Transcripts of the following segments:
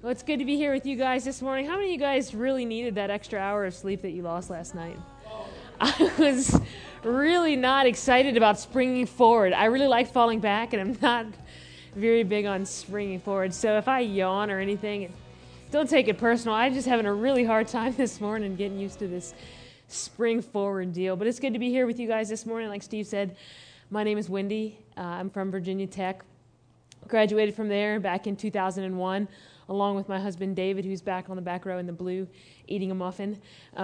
Well, it's good to be here with you guys this morning. How many of you guys really needed that extra hour of sleep that you lost last night? I was really not excited about springing forward. I really like falling back, and I'm not very big on springing forward. So if I yawn or anything, don't take it personal. I'm just having a really hard time this morning getting used to this spring forward deal. But it's good to be here with you guys this morning. Like Steve said, my name is Wendy. I'm from Virginia Tech. Graduated from there back in 2001. Along with my husband, David, who's back on the back row in the blue, eating a muffin.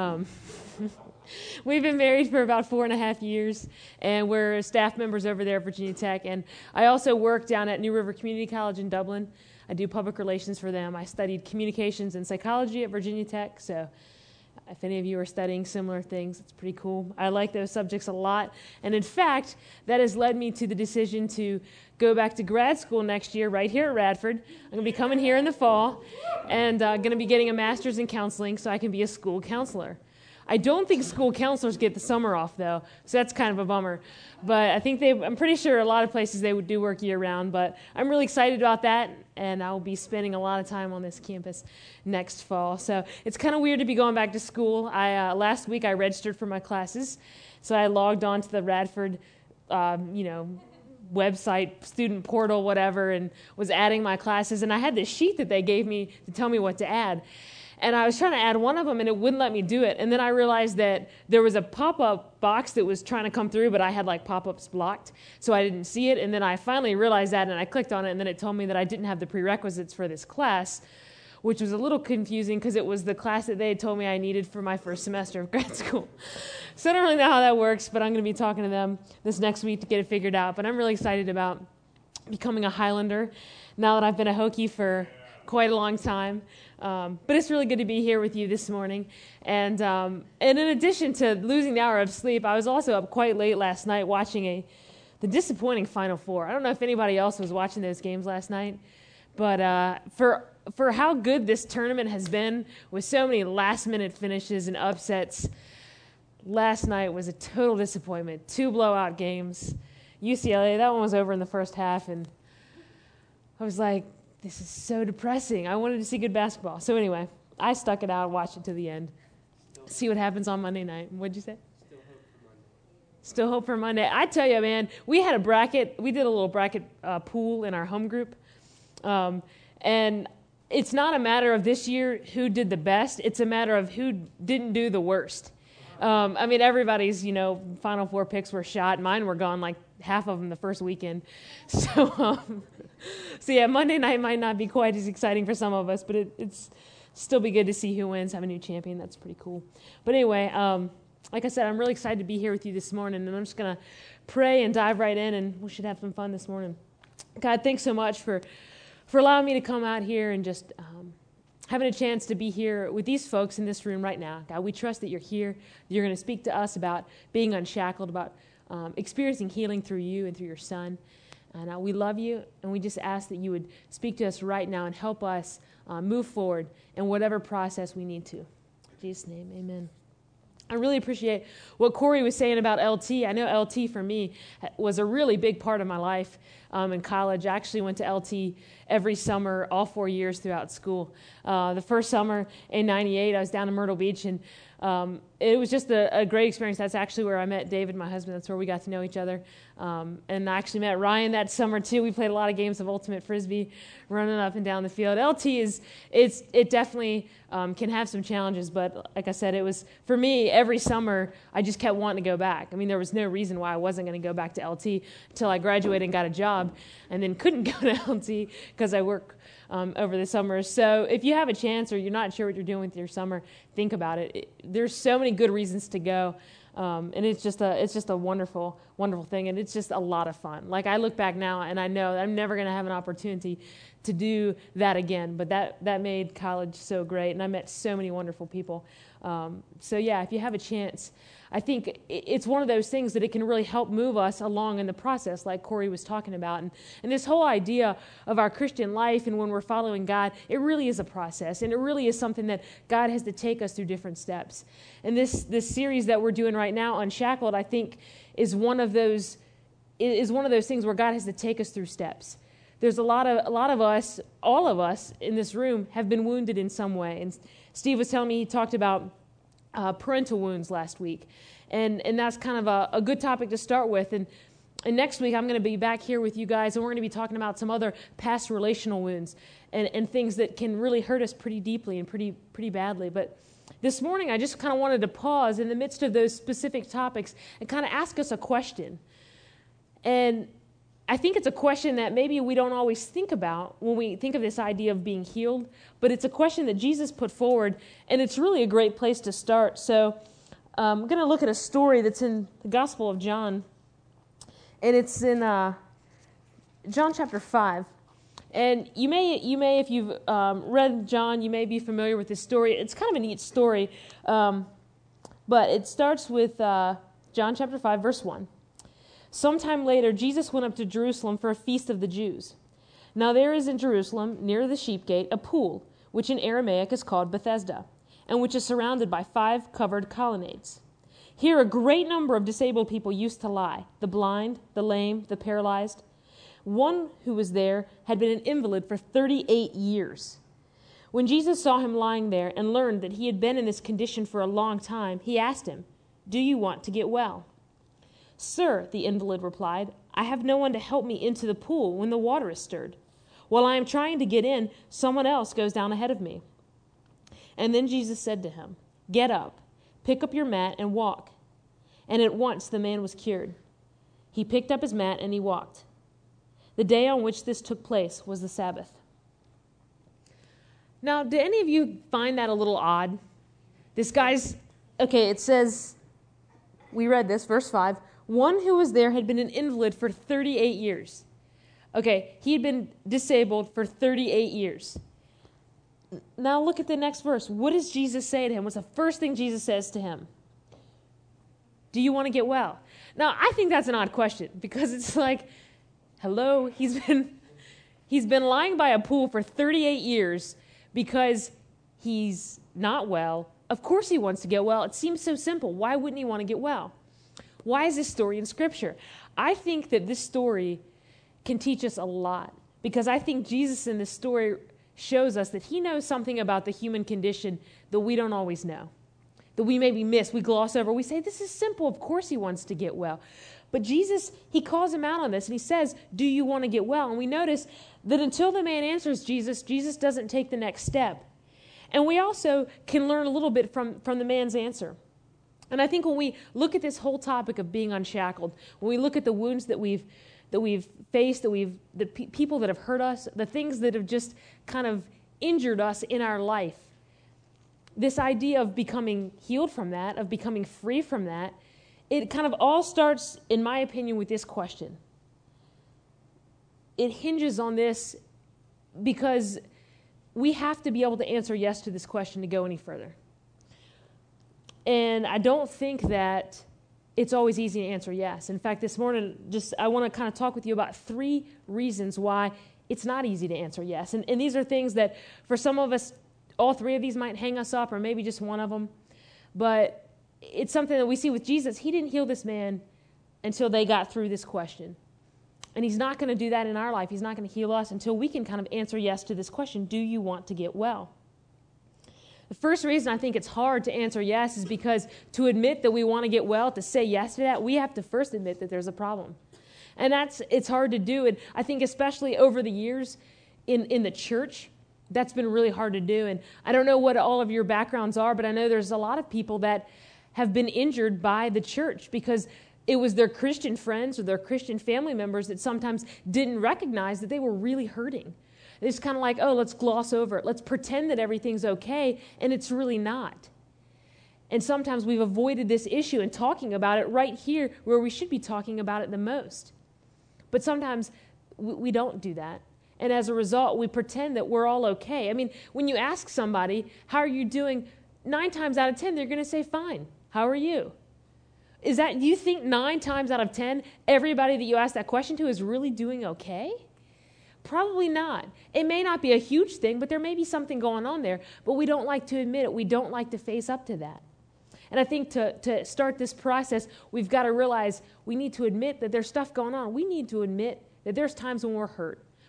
We've been married for about 4.5 years, and we're staff members over there at Virginia Tech. And I also work down at New River Community College in Dublin. I do public relations for them. I studied communications and psychology at Virginia Tech, so if any of you are studying similar things, it's pretty cool. I like those subjects a lot. And in fact, that has led me to the decision to go back to grad school next year right here at Radford. I'm going to be coming here in the fall and going to be getting a master's in counseling so I can be a school counselor. I don't think school counselors get the summer off, though, so that's kind of a bummer. But I think I'm pretty sure a lot of places they would do work year-round. But I'm really excited about that, and I'll be spending a lot of time on this campus next fall. So it's kind of weird to be going back to school. Last week I registered for my classes, so I logged on to the Radford, website, student portal, whatever, and was adding my classes. And I had this sheet that they gave me to tell me what to add. And I was trying to add one of them, and it wouldn't let me do it. And then I realized that there was a pop-up box that was trying to come through, but I had pop-ups blocked, so I didn't see it. And then I finally realized that, and I clicked on it, and then it told me that I didn't have the prerequisites for this class, which was a little confusing because it was the class that they had told me I needed for my first semester of grad school. So I don't really know how that works, but I'm going to be talking to them this next week to get it figured out. But I'm really excited about becoming a Highlander now that I've been a Hokie for quite a long time. But it's really good to be here with you this morning. And in addition to losing the hour of sleep, I was also up quite late last night watching the disappointing Final Four. I don't know if anybody else was watching those games last night, but for how good this tournament has been with so many last-minute finishes and upsets, last night was a total disappointment. 2 blowout games. UCLA, that one was over in the first half, and I was like, this is so depressing. I wanted to see good basketball. So anyway, I stuck it out, watched it to the end. See what happens on Monday night. What'd you say? Still hope for Monday. I tell you, man, we had a bracket. We did a little bracket pool in our home group. And it's not a matter of this year who did the best. It's a matter of who didn't do the worst. Everybody's, Final Four picks were shot. Mine were gone half of them the first weekend. So yeah, Monday night might not be quite as exciting for some of us, but it's still be good to see who wins, have a new champion. That's pretty cool. But anyway, like I said, I'm really excited to be here with you this morning, and I'm just going to pray and dive right in, and we should have some fun this morning. God, thanks so much for allowing me to come out here and just having a chance to be here with these folks in this room right now. God, we trust that you're here. You're going to speak to us about being unshackled, about experiencing healing through you and through your Son. And we love you, and we just ask that you would speak to us right now and help us move forward in whatever process we need to. In Jesus' name, amen. I really appreciate what Corey was saying about LT. I know LT for me was a really big part of my life in college. I actually went to LT every summer, all 4 years throughout school. The first summer in 98, I was down in Myrtle Beach, and it was just a great experience. That's actually where I met David, my husband. That's where we got to know each other. And I actually met Ryan that summer, too. We played a lot of games of Ultimate Frisbee, running up and down the field. LT it definitely can have some challenges, but like I said, it was, for me, every summer, I just kept wanting to go back. There was no reason why I wasn't going to go back to LT until I graduated and got a job, and then couldn't go to LT because I work over the summer. So if you have a chance or you're not sure what you're doing with your summer, think about it. There's so many good reasons to go, and it's just a wonderful, wonderful thing, and it's just a lot of fun. I look back now, and I know I'm never going to have an opportunity to do that again, but that made college so great, and I met so many wonderful people. So yeah, if you have a chance, I think it's one of those things that it can really help move us along in the process, like Corey was talking about. And this whole idea of our Christian life and when we're following God, it really is a process, and it really is something that God has to take us through different steps. And this series that we're doing right now, Unshackled, I think is one of those things where God has to take us through steps there's a lot of us, all of us in this room have been wounded in some way. And Steve was telling me he talked about parental wounds last week. And that's kind of a good topic to start with. And next week I'm going to be back here with you guys, and we're going to be talking about some other past relational wounds and things that can really hurt us pretty deeply and pretty badly. But this morning I just kind of wanted to pause in the midst of those specific topics and kind of ask us a question. And I think it's a question that maybe we don't always think about when we think of this idea of being healed, but it's a question that Jesus put forward, and it's really a great place to start. So I'm going to look at a story that's in the Gospel of John, and it's in John chapter 5. And you may, if you've read John, you may be familiar with this story. It's kind of a neat story, but it starts with John chapter 5, verse 1. Sometime later, Jesus went up to Jerusalem for a feast of the Jews. Now there is in Jerusalem, near the sheep gate, a pool, which in Aramaic is called Bethesda, and which is surrounded by 5 covered colonnades. Here a great number of disabled people used to lie, the blind, the lame, the paralyzed. One who was there had been an invalid for 38 years. When Jesus saw him lying there and learned that he had been in this condition for a long time, he asked him, "Do you want to get well?" "Sir," the invalid replied, "I have no one to help me into the pool when the water is stirred. While I am trying to get in, someone else goes down ahead of me." And then Jesus said to him, "Get up, pick up your mat and walk." And at once the man was cured. He picked up his mat and he walked. The day on which this took place was the Sabbath. Now, do any of you find that a little odd? It says, we read this, verse 5, one who was there had been an invalid for 38 years. Okay, he had been disabled for 38 years. Now look at the next verse. What does Jesus say to him? What's the first thing Jesus says to him? Do you want to get well? Now, I think that's an odd question, because it's like, hello, he's been lying by a pool for 38 years because he's not well. Of course he wants to get well. It seems so simple. Why wouldn't he want to get well? Why is this story in Scripture? I think that this story can teach us a lot, because I think Jesus in this story shows us that he knows something about the human condition that we don't always know, that we maybe miss, we gloss over. We say, this is simple. Of course he wants to get well. But Jesus, he calls him out on this, and he says, do you want to get well? And we notice that until the man answers Jesus, Jesus doesn't take the next step. And we also can learn a little bit from the man's answer. And I think when we look at this whole topic of being unshackled, when we look at the wounds that we've faced, the people that have hurt us, the things that have just kind of injured us in our life, this idea of becoming healed from that, of becoming free from that, it kind of all starts, in my opinion, with this question. It hinges on this because we have to be able to answer yes to this question to go any further. And I don't think that it's always easy to answer yes. In fact, this morning, I want to kind of talk with you about 3 reasons why it's not easy to answer yes. And these are things that for some of us, all 3 of these might hang us up, or maybe just one of them. But it's something that we see with Jesus. He didn't heal this man until they got through this question. And he's not going to do that in our life. He's not going to heal us until we can kind of answer yes to this question, do you want to get well? The first reason I think it's hard to answer yes is because to admit that we want to get well, to say yes to that, we have to first admit that there's a problem. And it's hard to do. And I think especially over the years in the church, that's been really hard to do. And I don't know what all of your backgrounds are, but I know there's a lot of people that have been injured by the church because it was their Christian friends or their Christian family members that sometimes didn't recognize that they were really hurting. It's kind of like, oh, let's gloss over it. Let's pretend that everything's okay, and it's really not. And sometimes we've avoided this issue and talking about it right here where we should be talking about it the most. But sometimes we don't do that. And as a result, we pretend that we're all okay. I mean, when you ask somebody, how are you doing? 9 times out of 10, they're going to say, fine. How are you? Do you think 9 times out of 10, everybody that you ask that question to is really doing okay? Probably not. It may not be a huge thing, but there may be something going on there, but we don't like to admit it. We don't like to face up to that. And I think to start this process, we've got to realize we need to admit that there's stuff going on. We need to admit that there's times when we're hurt,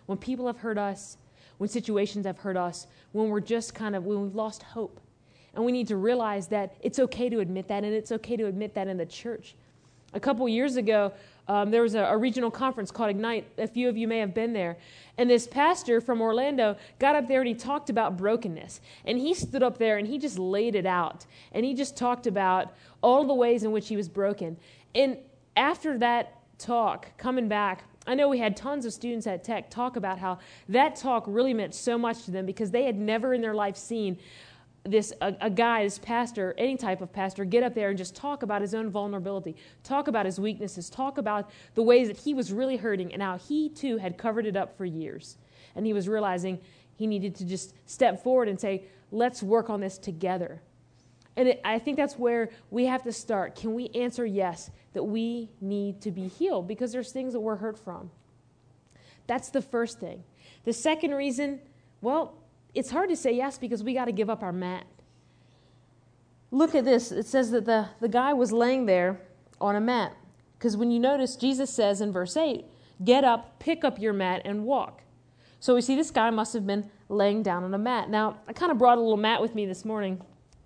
when people have hurt us, when situations have hurt us, when when we've lost hope. And we need to realize that it's okay to admit that, and it's okay to admit that in the church. A couple years ago, there was a regional conference called Ignite. A few of you may have been there. And this pastor from Orlando got up there and he talked about brokenness. And he stood up there and he just laid it out. And he just talked about all the ways in which he was broken. And after that talk, coming back, I know we had tons of students at Tech talk about how that talk really meant so much to them because they had never in their life seen a guy, this pastor, any type of pastor, get up there and just talk about his own vulnerability, talk about his weaknesses, talk about the ways that he was really hurting and how he too had covered it up for years. And he was realizing he needed to just step forward and say, let's work on this together. And I think that's where we have to start. Can we answer yes, that we need to be healed because there's things that we're hurt from? That's the first thing. The second reason, well, it's hard to say yes because we got to give up our mat. Look at this. It says that the guy was laying there on a mat. Because when you notice, Jesus says in verse 8, get up, pick up your mat, and walk. So we see this guy must have been laying down on a mat. Now, I kind of brought a little mat with me this morning.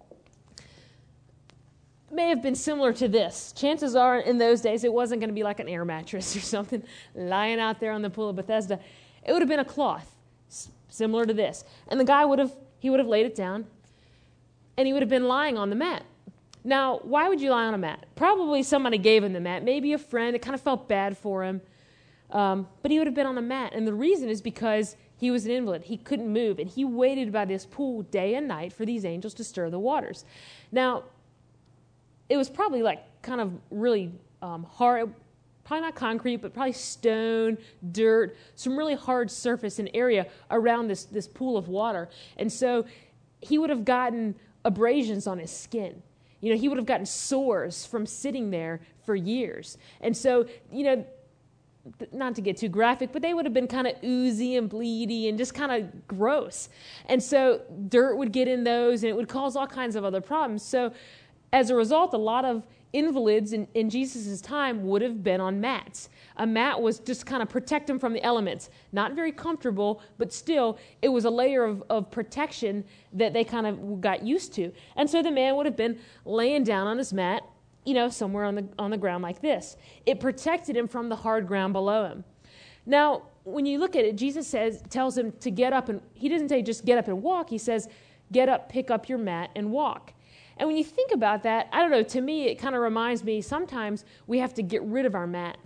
It may have been similar to this. Chances are in those days it wasn't going to be like an air mattress or something lying out there on the pool of Bethesda. It would have been a cloth. Similar to this. And the guy would have laid it down and he would have been lying on the mat. Now, why would you lie on a mat? Probably somebody gave him the mat, maybe a friend. It kind of felt bad for him. But he would have been on a mat. And the reason is because he was an invalid. He couldn't move. And he waited by this pool day and night for these angels to stir the waters. Now, it was probably like kind of really hard. Probably not concrete, but probably stone, dirt, some really hard surface and area around this pool of water. And so he would have gotten abrasions on his skin. He would have gotten sores from sitting there for years. And so, not to get too graphic, but they would have been kind of oozy and bleedy and just kind of gross. And so dirt would get in those and it would cause all kinds of other problems. So as a result, a lot of invalids in Jesus' time would have been on mats. A mat was just kind of protect them from the elements. Not very comfortable, but still, it was a layer of protection that they kind of got used to. And so the man would have been laying down on his mat, somewhere on the ground like this. It protected him from the hard ground below him. Now, when you look at it, Jesus tells him to get up, and he doesn't say just get up and walk. He says, get up, pick up your mat, and walk. And when you think about that, I don't know, to me, it kind of reminds me sometimes we have to get rid of our mat.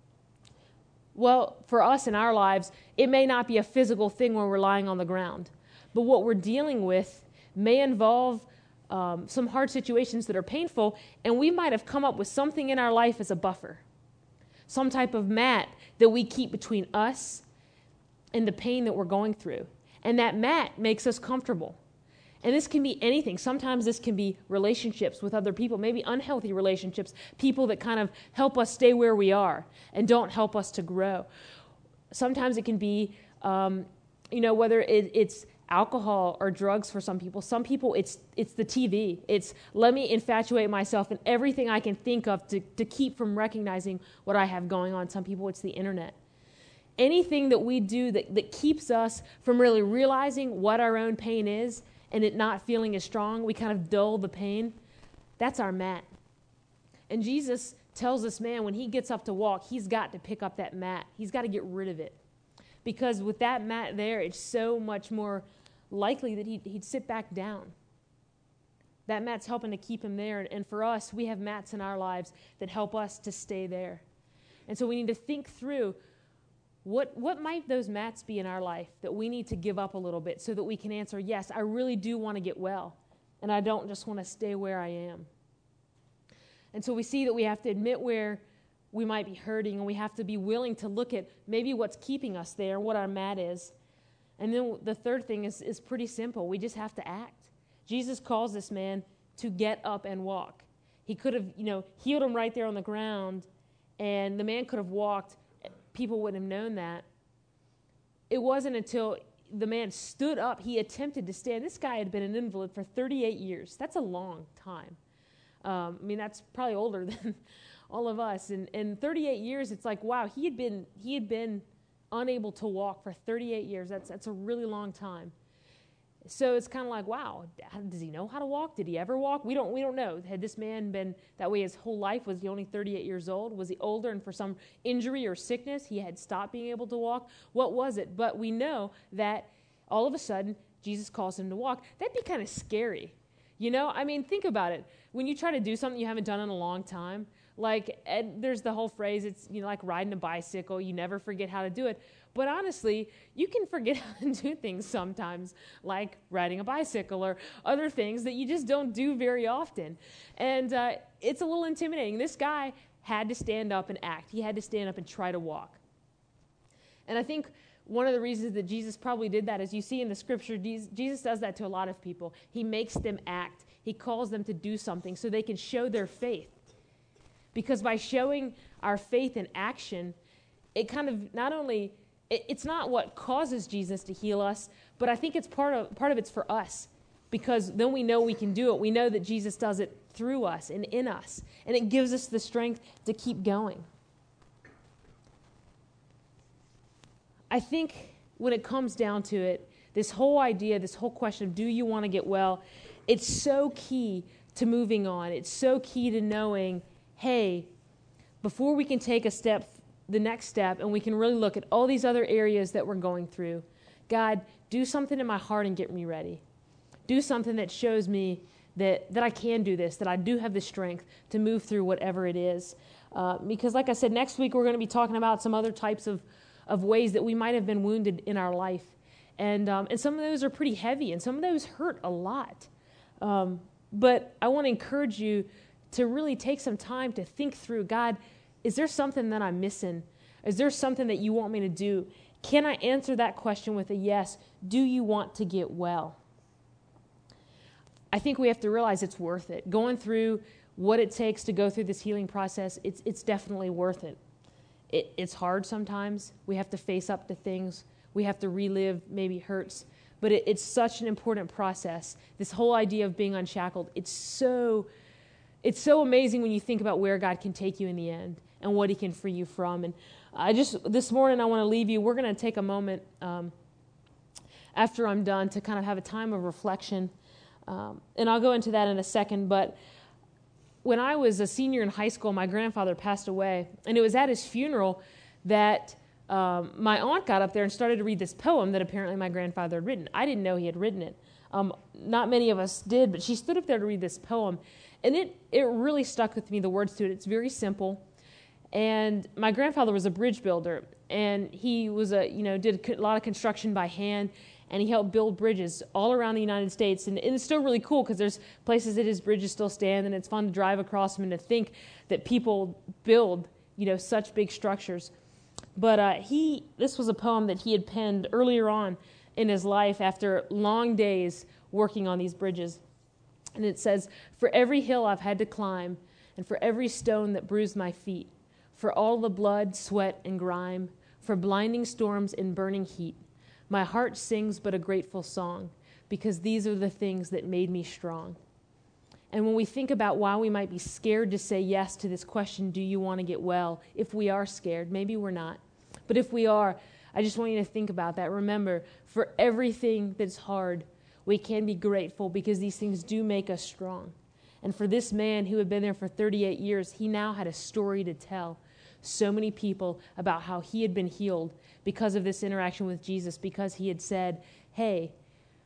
Well, for us in our lives, it may not be a physical thing when we're lying on the ground. But what we're dealing with may involve some hard situations that are painful, and we might have come up with something in our life as a buffer. Some type of mat that we keep between us and the pain that we're going through. And that mat makes us comfortable. And this can be anything. Sometimes this can be relationships with other people, maybe unhealthy relationships, people that kind of help us stay where we are and don't help us to grow. Sometimes it can be, whether it's alcohol or drugs for some people. Some people, it's the TV. It's let me infatuate myself in everything I can think of to keep from recognizing what I have going on. Some people, it's the internet. Anything that we do that keeps us from really realizing what our own pain is and it not feeling as strong, we kind of dull the pain, that's our mat. And Jesus tells this man when he gets up to walk, he's got to pick up that mat. He's got to get rid of it. Because with that mat there, it's so much more likely that he'd sit back down. That mat's helping to keep him there. And for us, we have mats in our lives that help us to stay there. And so we need to think through what might those mats be in our life that we need to give up a little bit so that we can answer, yes, I really do want to get well, and I don't just want to stay where I am. And so we see that we have to admit where we might be hurting, and we have to be willing to look at maybe what's keeping us there, what our mat is. And then the third thing is pretty simple. We just have to act. Jesus calls this man to get up and walk. He could have, healed him right there on the ground, and the man could have walked. People wouldn't have known that. It wasn't until the man stood up, he attempted to stand. This guy had been an invalid for 38 years. That's a long time. That's probably older than all of us. And 38 years, it's like, wow, he had been unable to walk for 38 years. That's a really long time. So it's kind of like, wow, does he know how to walk? Did he ever walk? We don't know. Had this man been that way his whole life? Was he only 38 years old? Was he older and for some injury or sickness he had stopped being able to walk? What was it? But we know that all of a sudden Jesus calls him to walk. That'd be kind of scary. You know, I mean, think about it. When you try to do something you haven't done in a long time, there's the whole phrase, it's, like riding a bicycle, you never forget how to do it. But honestly, you can forget how to do things sometimes, like riding a bicycle or other things that you just don't do very often. And it's a little intimidating. This guy had to stand up and act. He had to stand up and try to walk. And I think one of the reasons that Jesus probably did that is you see in the scripture, Jesus does that to a lot of people. He makes them act. He calls them to do something so they can show their faith. Because by showing our faith in action, it kind of not only, it's not what causes Jesus to heal us, but I think it's part of it's for us. Because then we know we can do it. We know that Jesus does it through us and in us. And it gives us the strength to keep going. I think when it comes down to it, this whole idea, this whole question of do you want to get well, it's so key to moving on. It's so key to knowing, hey, before we can take the next step, and we can really look at all these other areas that we're going through, God, do something in my heart and get me ready. Do something that shows me that I can do this, that I do have the strength to move through whatever it is. Because like I said, next week we're going to be talking about some other types of ways that we might have been wounded in our life. And some of those are pretty heavy, and some of those hurt a lot. But I want to encourage you to really take some time to think through, God, is there something that I'm missing? Is there something that you want me to do? Can I answer that question with a yes? Do you want to get well? I think we have to realize it's worth it. Going through what it takes to go through this healing process, it's definitely worth it. It's hard sometimes. We have to face up to things. We have to relive maybe hurts. But it's such an important process. This whole idea of being unshackled, it's so amazing when you think about where God can take you in the end and what he can free you from. And this morning I want to leave you. We're going to take a moment after I'm done to kind of have a time of reflection. And I'll go into that in a second. But when I was a senior in high school, my grandfather passed away. And it was at his funeral that my aunt got up there and started to read this poem that apparently my grandfather had written. I didn't know he had written it. Not many of us did, but she stood up there to read this poem. And it really stuck with me, the words to it. It's very simple. And my grandfather was a bridge builder. And he was did a lot of construction by hand. And he helped build bridges all around the United States. And it's still really cool because there's places that his bridges still stand. And it's fun to drive across them and to think that people build, such big structures. But this was a poem that he had penned earlier on in his life after long days working on these bridges. And it says, "For every hill I've had to climb, and for every stone that bruised my feet, for all the blood, sweat, and grime, for blinding storms and burning heat, my heart sings but a grateful song, because these are the things that made me strong." And when we think about why we might be scared to say yes to this question, do you want to get well? If we are scared, maybe we're not. But if we are, I just want you to think about that. Remember, for everything that's hard, we can be grateful because these things do make us strong. And for this man who had been there for 38 years, he now had a story to tell so many people about how he had been healed because of this interaction with Jesus, because he had said, hey,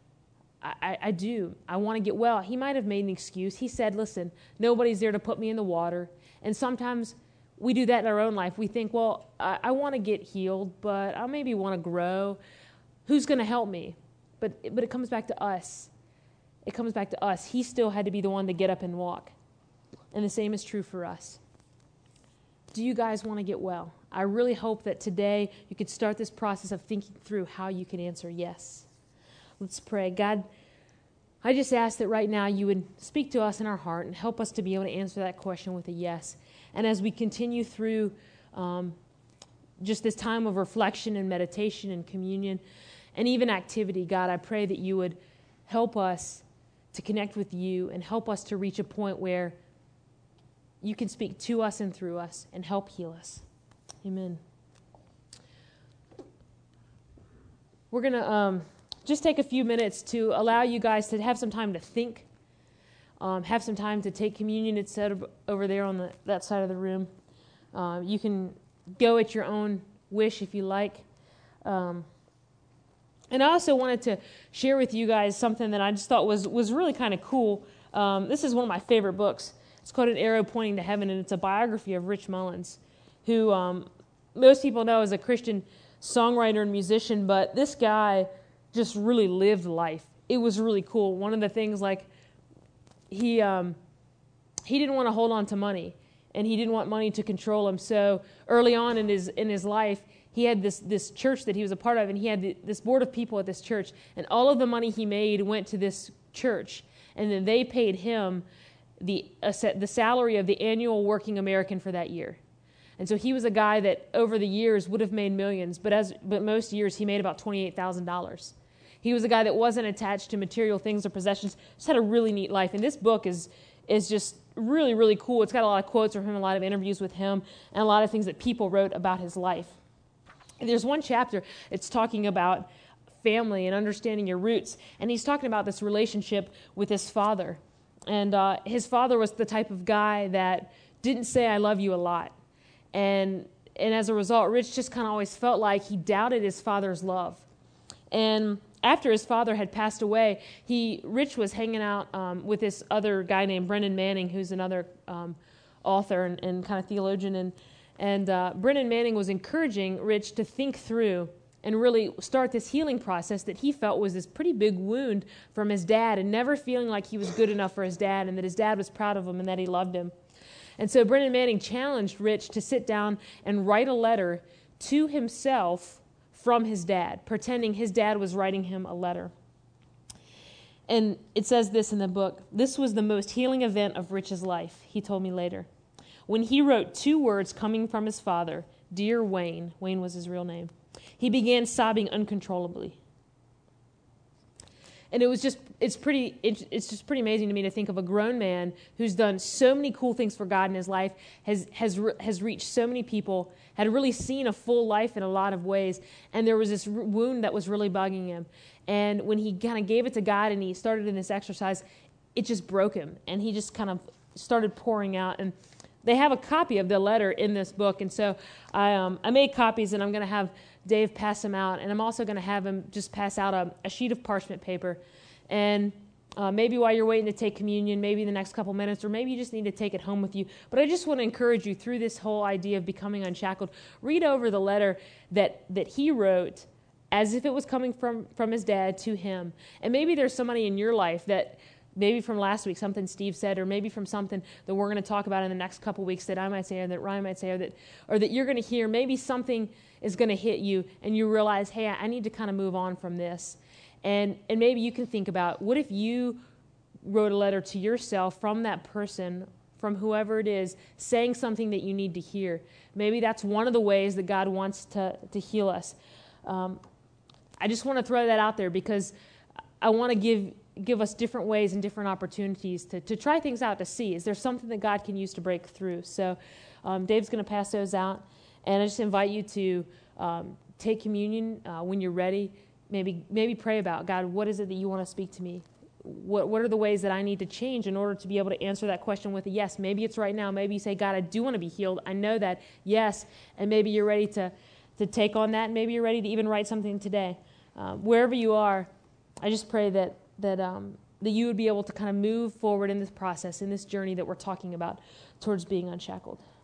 I want to get well. He might have made an excuse. He said, listen, nobody's there to put me in the water. And sometimes we do that in our own life. We think, well, I want to get healed, but I maybe want to grow. Who's going to help me? But it comes back to us. It comes back to us. He still had to be the one to get up and walk. And the same is true for us. Do you guys want to get well? I really hope that today you could start this process of thinking through how you can answer yes. Let's pray. God, I just ask that right now you would speak to us in our heart and help us to be able to answer that question with a yes. And as we continue through just this time of reflection and meditation and communion and even activity, God, I pray that you would help us to connect with you and help us to reach a point where you can speak to us and through us and help heal us. Amen. we're going to just take a few minutes to allow you guys to have some time to think, have some time to take communion. It's set over there on that side of the room. You can go at your own wish if you like. And I also wanted to share with you guys something that I just thought was really kind of cool. This is one of my favorite books. It's called An Arrow Pointing to Heaven, and it's a biography of Rich Mullins, who most people know as a Christian songwriter and musician, but this guy just really lived life. It was really cool. One of the things, like, he didn't want to hold on to money, and he didn't want money to control him. So early on in his life, he had this church that he was a part of, and he had this board of people at this church, and all of the money he made went to this church, and then they paid him the salary of the annual working American for that year. And so he was a guy that over the years would have made millions, but most years he made about $28,000. He was a guy that wasn't attached to material things or possessions, just had a really neat life. And this book is just really, really cool. It's got a lot of quotes from him, a lot of interviews with him, and a lot of things that people wrote about his life. And there's one chapter, it's talking about family and understanding your roots. And he's talking about this relationship with his father. And his father was the type of guy that didn't say, "I love you" a lot. And as a result, Rich just kind of always felt like he doubted his father's love. And after his father had passed away, Rich was hanging out with this other guy named Brennan Manning, who's another author and kind of theologian. And Brennan Manning was encouraging Rich to think through and really start this healing process that he felt was this pretty big wound from his dad, and never feeling like he was good enough for his dad, and that his dad was proud of him and that he loved him. And so Brennan Manning challenged Rich to sit down and write a letter to himself from his dad, pretending his dad was writing him a letter. And it says this in the book: "This was the most healing event of Rich's life," he told me later. "When he wrote 2 words coming from his father, 'Dear Wayne,'" Wayne was his real name, "he began sobbing uncontrollably." And it's just pretty amazing to me to think of a grown man who's done so many cool things for God in his life, has reached so many people, had really seen a full life in a lot of ways, and there was this wound that was really bugging him. And when he kind of gave it to God and he started in this exercise, it just broke him, and he just kind of started pouring out. And they have a copy of the letter in this book, and so I made copies, and I'm going to have Dave pass them out, and I'm also going to have him just pass out a sheet of parchment paper. And maybe while you're waiting to take communion, maybe the next couple minutes, or maybe you just need to take it home with you. But I just want to encourage you through this whole idea of becoming unshackled. Read over the letter that he wrote as if it was coming from his dad to him. And maybe there's somebody in your life that, maybe from last week, something Steve said, or maybe from something that we're going to talk about in the next couple weeks that I might say, or that Ryan might say, or that you're going to hear. Maybe something is going to hit you, and you realize, hey, I need to kind of move on from this. And maybe you can think about, what if you wrote a letter to yourself from that person, from whoever it is, saying something that you need to hear? Maybe that's one of the ways that God wants to heal us. I just want to throw that out there because I want to give us different ways and different opportunities to try things out, to see, is there something that God can use to break through? So Dave's going to pass those out, and I just invite you to take communion when you're ready. Maybe pray about, God, what is it that you want to speak to me? What are the ways that I need to change in order to be able to answer that question with a yes? Maybe it's right now. Maybe you say, God, I do want to be healed. I know that. Yes. And maybe you're ready to take on that. Maybe you're ready to even write something today. Wherever you are, I just pray that you would be able to kind of move forward in this process, in this journey that we're talking about towards being unshackled.